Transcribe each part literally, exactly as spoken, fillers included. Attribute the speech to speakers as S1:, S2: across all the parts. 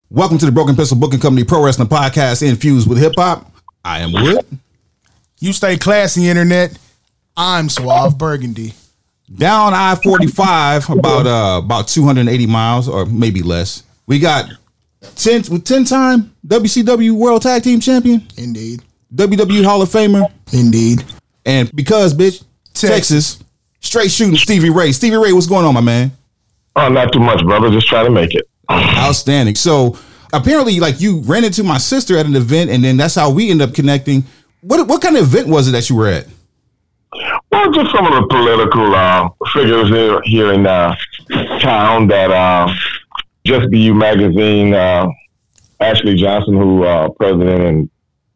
S1: Welcome to the Broken Pistol Booking Company Pro Wrestling Podcast infused with hip hop. I am Wood.
S2: You stay classy, internet. I'm Suave Burgundy.
S1: Down I forty-five, about uh about two hundred eighty miles or maybe less. We got ten with ten time W C W World Tag Team Champion.
S2: Indeed.
S1: W W E Hall of Famer.
S2: Indeed.
S1: And because bitch, Texas, Texas straight shooting Stevie Ray. Stevie Ray, what's going on, my man?
S3: Oh, not too much, brother. Just trying to make it.
S1: Outstanding. So apparently, like, you ran into my sister at an event, and then that's how we end up connecting. What what kind of event was it that you were at?
S3: Well, just some of the political uh, figures here, here in uh, town that uh, Just B U magazine, uh, Ashley Johnson, who uh, president and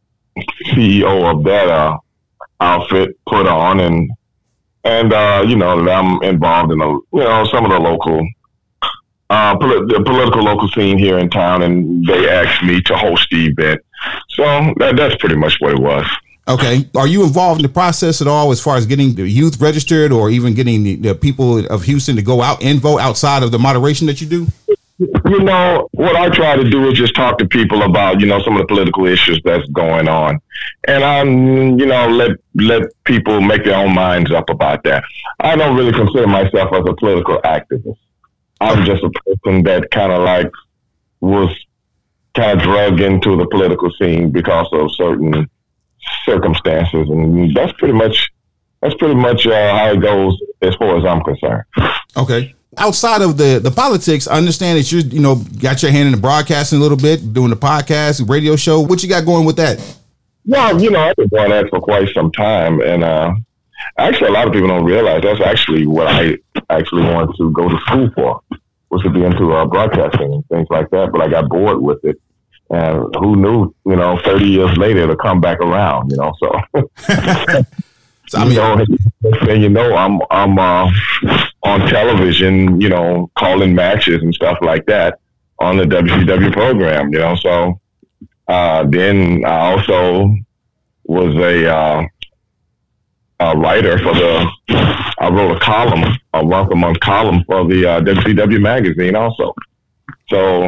S3: C E O of that uh, outfit, put on, and and uh, you know, I'm involved in a, you know, some of the local. Uh, polit- the political local scene here in town, and they asked me to host the event. So that, that's pretty much what it was.
S1: Okay. Are you involved in the process at all as far as getting the youth registered or even getting the, the people of Houston to go out and vote outside of the moderation that you do?
S3: You know, what I try to do is just talk to people about, you know, some of the political issues that's going on. And I'm, you know, let let people make their own minds up about that. I don't really consider myself as a political activist. I'm just a person that kind of like was kind of drugged into the political scene because of certain circumstances, and that's pretty much that's pretty much uh, how it goes as far as I'm concerned.
S1: Okay. Outside of the the politics, I understand that you you know got your hand in the broadcasting a little bit, doing the podcast, radio show. What you got going with that?
S3: Well, you know, I've been doing that for quite some time, and uh, actually, a lot of people don't realize that's actually what I actually wanted to go to school for, was to be into uh, broadcasting and things like that. But I got bored with it, and who knew? You know, thirty years later, it'll come back around. You know, so. so I mean, you know, next thing you know, I'm I'm uh, on television. You know, calling matches and stuff like that on the W C W program. You know, so uh, then I also was a. Uh, A writer for the, I wrote a column, a once a month column for the uh, W C W magazine also. So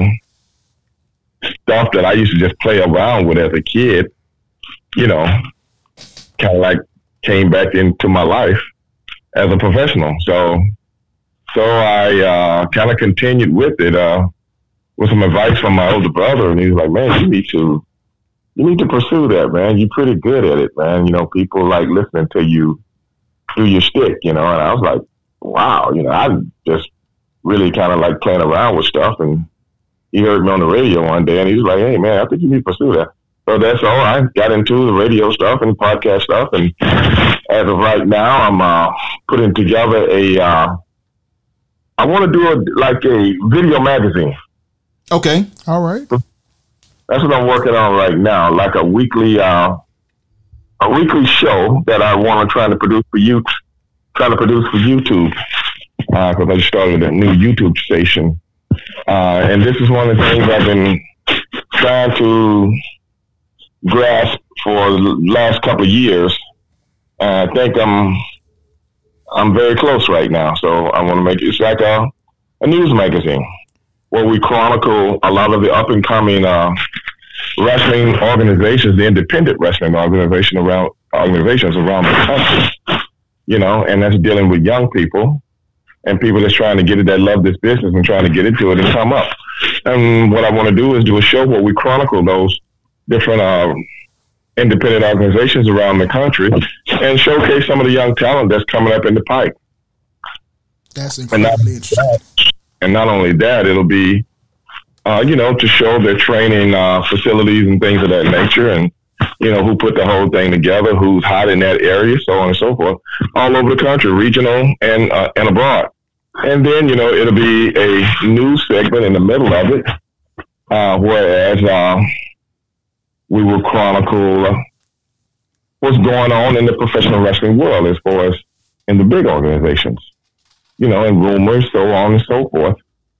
S3: stuff that I used to just play around with as a kid, you know, kind of like came back into my life as a professional. So, so I uh, kind of continued with it uh, with some advice from my older brother, and he was like, "Man, you need to." You need to pursue that, man. You're pretty good at it, man. You know, people like listening to you do your shtick, you know. And I was like, wow, you know, I just really kind of like playing around with stuff. And he heard me on the radio one day, and he was like, hey, man, I think you need to pursue that. So that's all. I got into the radio stuff and podcast stuff. And as of right now, I'm uh, putting together a, uh, I want to do a, like a video magazine.
S1: Okay.
S2: All right.
S3: That's what I'm working on right now, like a weekly, uh, a weekly show that I want to try to produce for you, trying to produce for YouTube, because uh, I just started a new YouTube station, uh, and this is one of the things I've been trying to grasp for the last couple of years. Uh, I think I'm, I'm very close right now, so I want to make it. It's like a, a news magazine, where we chronicle a lot of the up and coming uh, wrestling organizations, the independent wrestling organization around organizations around the country, you know, and that's dealing with young people and people that's trying to get it, that love this business and trying to get into it and come up. And what I want to do is do a show where we chronicle those different uh, independent organizations around the country and showcase some of the young talent that's coming up in the pipe.
S2: That's incredibly interesting.
S3: And not only that, it'll be, uh, you know, to show their training uh, facilities and things of that nature, and, you know, who put the whole thing together, who's hot in that area, so on and so forth, all over the country, regional and uh, and abroad. And then, you know, it'll be a news segment in the middle of it, uh, whereas uh, we will chronicle uh, what's going on in the professional wrestling world as far as in the big organizations. You know, and rumors, so on and so forth,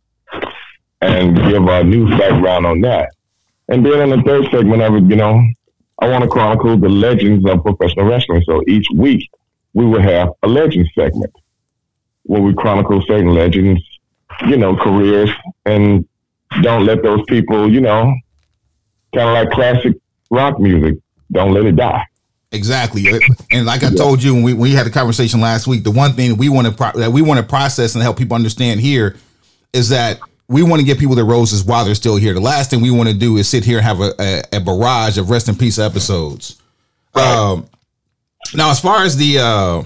S3: and give a news background on that. And then in the third segment of it, you know, I want to chronicle the legends of professional wrestling. So each week we will have a legend segment where we chronicle certain legends, you know, careers and don't let those people, you know, kind of like classic rock music, don't let it die.
S1: Exactly, and like I told you when we, when we had a conversation last week, the one thing that we want to pro- that we want to process and help people understand here is that we want to give people their roses while they're still here. The last thing we want to do is sit here and have a, a, a barrage of rest in peace episodes. Right. Um, now, as far as the uh,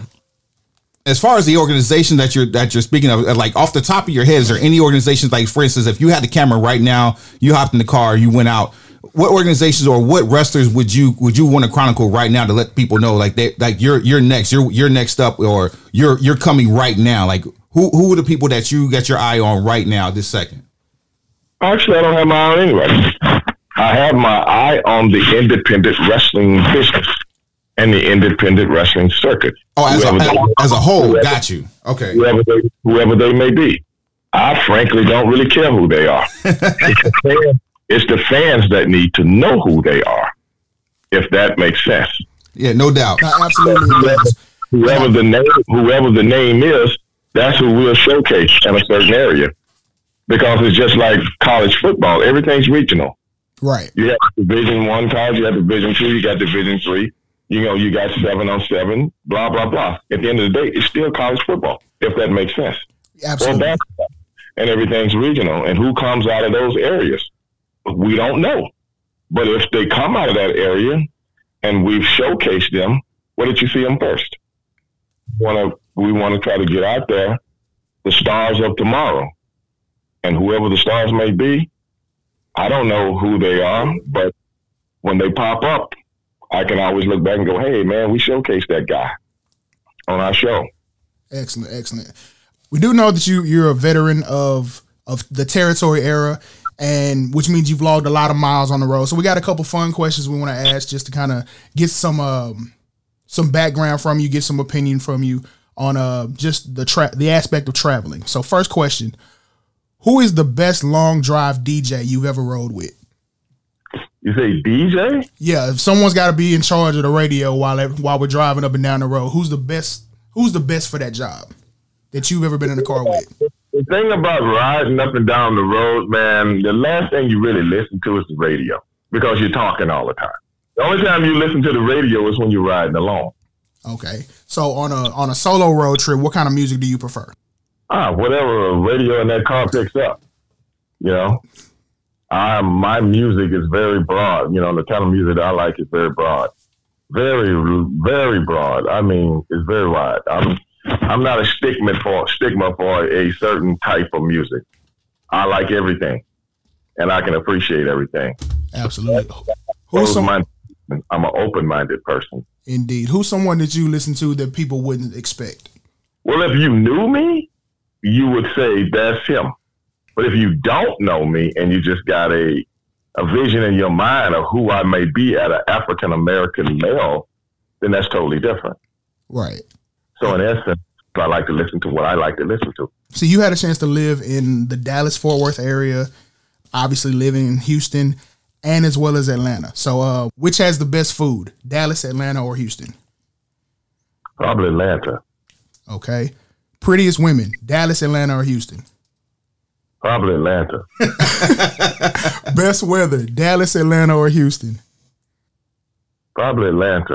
S1: as far as the organization that you're that you're speaking of, like off the top of your head, is there any organizations, like for instance, if you had the camera right now, you hopped in the car, you went out, what organizations or what wrestlers would you would you want to chronicle right now to let people know, like they like you're you're next, you're you're next up, or you're you're coming right now? Like who who are the people that you got your eye on right now this second?
S3: Actually, I don't have my eye on anybody. I have my eye on the independent wrestling business and the independent wrestling circuit.
S1: Oh, as a, they, as a whole, whoever, got you. Okay.
S3: Whoever they, whoever they may be. I frankly don't really care who they are. it's, the fans, it's the fans that need to know who they are, if that makes sense.
S1: Yeah, no doubt.
S2: No, absolutely.
S3: Whoever, whoever the name, whoever the name is, that's who we'll showcase in a certain area. Because it's just like college football. Everything's regional.
S2: Right.
S3: You have Division One college, you have Division Two, you got Division Three. You know, you got seven on seven, blah, blah, blah. At the end of the day, it's still college football, if that makes sense.
S2: Absolutely.
S3: Or basketball. And everything's regional. And who comes out of those areas? We don't know. But if they come out of that area and we've showcased them, where did you see them first? Wanna, we want to try to get out there the stars of tomorrow. And whoever the stars may be, I don't know who they are, but when they pop up, I can always look back and go, hey, man, we showcased that guy on our show.
S2: Excellent, excellent. We do know that you, you're a veteran of of the territory era, and which means you've logged a lot of miles on the road. So we got a couple fun questions we want to ask just to kind of get some um, some background from you, get some opinion from you on uh, just the tra- the aspect of traveling. So first question, who is the best long drive D J you've ever rode with?
S3: You say D J?
S2: Yeah, if someone's got to be in charge of the radio while while we're driving up and down the road, who's the best? Who's the best for that job that you've ever been in the car with?
S3: The thing about riding up and down the road, man, the last thing you really listen to is the radio because you're talking all the time. The only time you listen to the radio is when you're riding along.
S2: Okay, so on a on a solo road trip, what kind of music do you prefer?
S3: Ah, whatever a radio in that car picks up, you know. I, my music is very broad. You know, the kind of music that I like is very broad. Very, very broad. I mean, it's very wide. I'm I'm not a stigma for stigma for a certain type of music. I like everything, and I can appreciate everything.
S2: Absolutely. Who's some,
S3: I'm an open-minded person.
S2: Indeed. Who's someone that you listen to that people wouldn't expect?
S3: Well, if you knew me, you would say that's him. But if you don't know me and you just got a a vision in your mind of who I may be as an African-American male, then that's totally different.
S2: Right.
S3: So in essence, I like to listen to what I like to listen to.
S2: So you had a chance to live in the Dallas-Fort Worth area, obviously living in Houston, and as well as Atlanta. So uh, which has the best food, Dallas, Atlanta, or Houston?
S3: Probably Atlanta.
S2: Okay. Prettiest women, Dallas, Atlanta, or Houston?
S3: Probably Atlanta.
S2: Best weather, Dallas, Atlanta, or Houston?
S3: Probably Atlanta.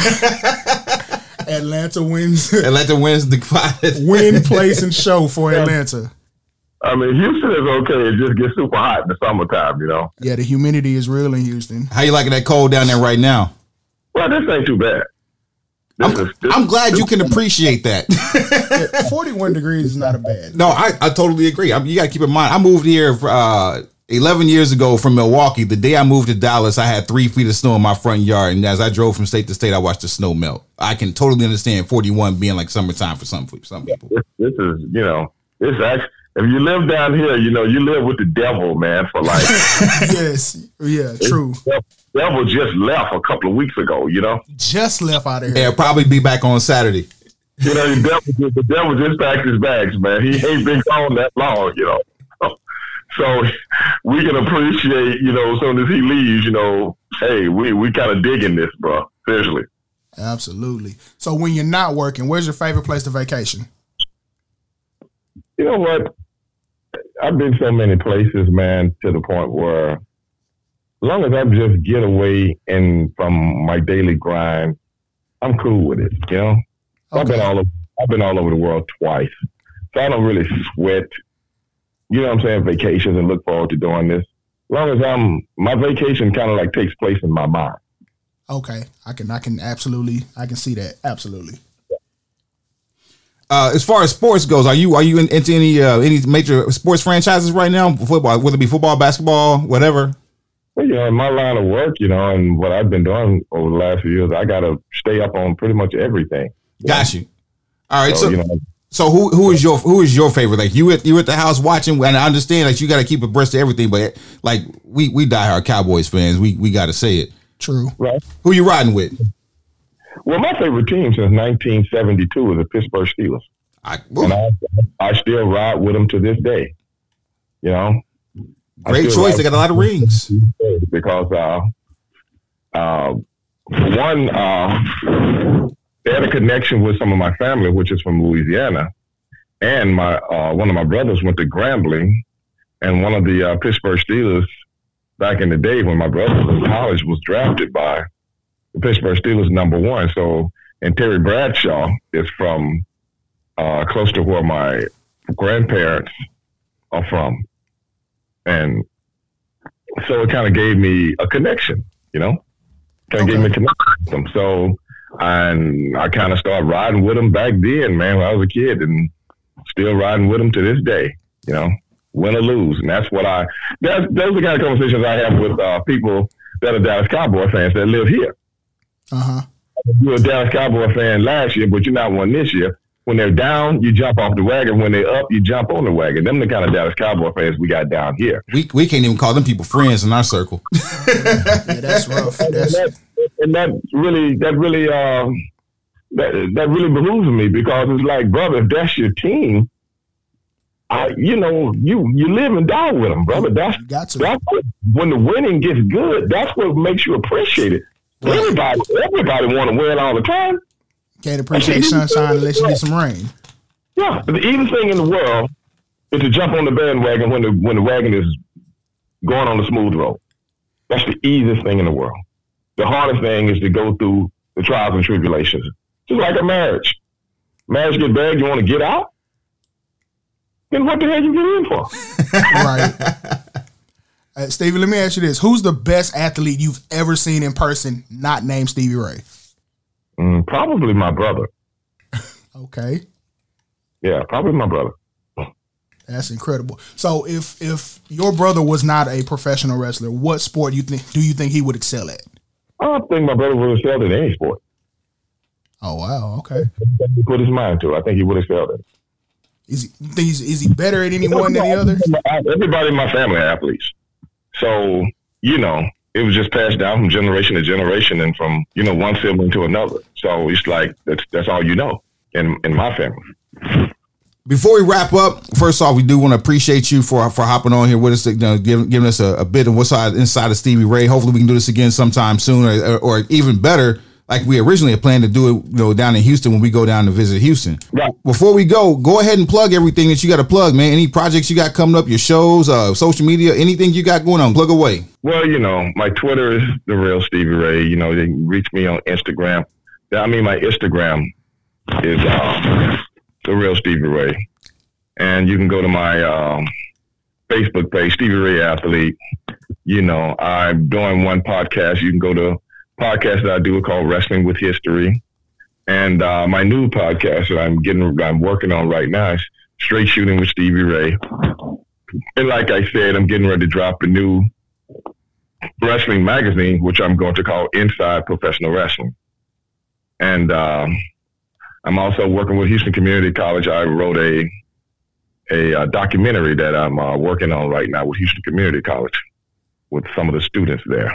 S2: Atlanta wins.
S1: Atlanta wins the
S2: win, place, and show for Atlanta.
S3: I mean, Houston is okay. It just gets super hot in the summertime, you know?
S2: Yeah, the humidity is real in Houston.
S1: How you liking that cold down there right now?
S3: Well, this ain't too bad.
S1: I'm, is, I'm glad you can appreciate that.
S2: Yeah, forty-one degrees is not a bad.
S1: No, I, I totally agree. I mean, you got to keep in mind, I moved here uh, eleven years ago from Milwaukee. The day I moved to Dallas, I had three feet of snow in my front yard. And as I drove from state to state, I watched the snow melt. I can totally understand forty-one being like summertime for some, for some people.
S3: This, this is, you know, this actually, if you live down here, you know, you live with the devil, man, for life.
S2: Yes. Yeah, true.
S3: The devil just left a couple of weeks ago, you know?
S2: Just left out of here.
S1: Yeah, he'll probably be back on Saturday.
S3: You know, the devil, the devil just packed his bags, man. He ain't been gone that long, you know? So we can appreciate, you know, as soon as he leaves, you know, hey, we, we kind of digging this, bro. Seriously.
S2: Absolutely. So when you're not working, where's your favorite place to vacation?
S3: You know what? I've been so many places, man, to the point where as long as I just get away and from my daily grind, I'm cool with it, you know? Okay. I've been all over, I've been all over the world twice. So I don't really sweat, you know what I'm saying, vacations and look forward to doing this. As long as I'm, my vacation kind of like takes place in my mind.
S2: Okay. I can, I can absolutely, I can see that. Absolutely.
S1: Uh, as far as sports goes, are you, are you in, into any, uh, any major sports franchises right now? Football, whether it be football, basketball, whatever?
S3: Well, you know, in my line of work, you know, and what I've been doing over the last few years, I got to stay up on pretty much everything. You
S1: Got
S3: know?
S1: you. All right. So, so,
S3: you know,
S1: so who, who is your, who is your favorite? Like you at, you at the house watching, and I understand like you got to keep abreast of everything, but like we, we diehard Cowboys fans. We, we got to say it.
S2: True.
S3: Right.
S1: Who you riding with?
S3: Well, my favorite team since nineteen seventy-two is the Pittsburgh Steelers.
S1: I,
S3: and I, I still ride with them to this day. You know,
S1: great choice. They got a lot of rings.
S3: Because uh, uh, one, uh, they had a connection with some of my family, which is from Louisiana, and my uh, one of my brothers went to Grambling, and one of the uh, Pittsburgh Steelers back in the day when my brother was in college was drafted by the Pittsburgh Steelers number one. So, and Terry Bradshaw is from uh, close to where my grandparents are from. And so it kind of gave me a connection, you know, kind of okay. gave me a connection with them. So, and I kind of started riding with them back then, man, when I was a kid, and still riding with them to this day, you know, win or lose. And that's what I, that's, those are the kind of conversations I have with uh, people that are Dallas Cowboy fans that live here.
S2: Uh-huh.
S3: You were a Dallas Cowboy fan last year, but you're not one this year. When they're down, you jump off the wagon. When they're up, you jump on the wagon. Them the kind of Dallas Cowboy fans we got down here.
S1: We we can't even call them people friends in our circle.
S2: Yeah, that's rough. That's...
S3: And, that, and that really, that really, um, that that really behooves me, because it's like, brother, if that's your team, I, you know, you you live and die with them, brother. That's
S2: got to.
S3: That's what, when the winning gets good, that's what makes you appreciate it. Right. Everybody, everybody want to win all the time.
S2: Can't appreciate sunshine unless you get some rain.
S3: Yeah, the easiest thing in the world is to jump on the bandwagon when the when the wagon is going on the smooth road. That's the easiest thing in the world. The hardest thing is to go through the trials and tribulations. Just like a marriage. Marriage get bad, you want to get out? Then what the hell you get in for?
S2: Right. Uh, Stevie, let me ask you this. Who's the best athlete you've ever seen in person not named Stevie Ray?
S3: Mm, probably my brother.
S2: Okay.
S3: Yeah, probably my brother.
S2: That's incredible. So if if your brother was not a professional wrestler, what sport you think do you think he would excel at?
S3: I think my brother would excel at any sport.
S2: Oh, wow. Okay.
S3: He put his mind to it. I think he would excel at it.
S2: Is he, you think he's, is he better at any one than the other?
S3: Everybody in my family are athletes. So, you know, it was just passed down from generation to generation and from, you know, one sibling to another. So it's like, that's that's all you know in, in my family.
S1: Before we wrap up, first off, we do want to appreciate you for for hopping on here with us, you know, giving, giving us a, a bit of what's inside of Stevie Ray. Hopefully we can do this again sometime soon, or, or even better, like we originally had planned to do it, you know, down in Houston when we go down to visit Houston.
S3: Right.
S1: Before we go, go ahead and plug everything that you got to plug, man. Any projects you got coming up, your shows, uh, social media, anything you got going on, plug away.
S3: Well, you know, my Twitter is The Real Stevie Ray. You know, they can reach me on Instagram. I mean, my Instagram is uh, The Real Stevie Ray. And you can go to my um, Facebook page, Stevie Ray Athlete. You know, I'm doing one podcast. You can go to podcast that I do called Wrestling with History. And uh, my new podcast that I'm getting, I'm working on right now is Straight Shooting with Stevie Ray. And like I said, I'm getting ready to drop a new wrestling magazine, which I'm going to call Inside Professional Wrestling. And um, I'm also working with Houston Community College. I wrote a a, a documentary that I'm uh, working on right now with Houston Community College with some of the students there.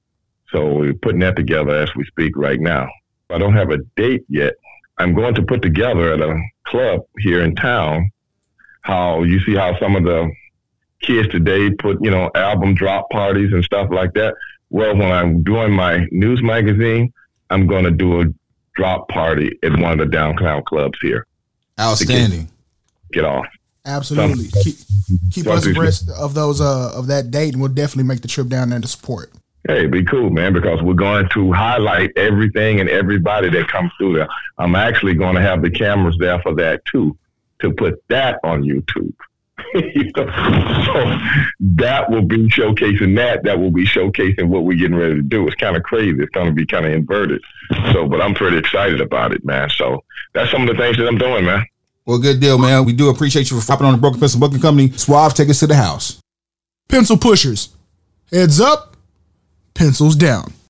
S3: So we're putting that together as we speak right now. I don't have a date yet. I'm going to put together at a club here in town how you see how some of the kids today put, you know, album drop parties and stuff like that. Well, when I'm doing my news magazine, I'm going to do a drop party at one of the downtown clubs here.
S1: Outstanding.
S3: Get, get off.
S2: Absolutely.
S3: Some,
S2: keep keep us abreast of those uh of that date, and we'll definitely make the trip down there to support.
S3: Hey, be cool, man, because we're going to highlight everything and everybody that comes through there. I'm actually going to have the cameras there for that too, to put that on YouTube. You know? So that will be showcasing that. That will be showcasing what we're getting ready to do. It's kind of crazy. It's going to be kind of inverted. So, but I'm pretty excited about it, man. So that's some of the things that I'm doing, man.
S1: Well, good deal, man. We do appreciate you for hopping on the Broken Pencil Booking Company. Suave, take us to the house.
S2: Pencil pushers, heads up, pencils down.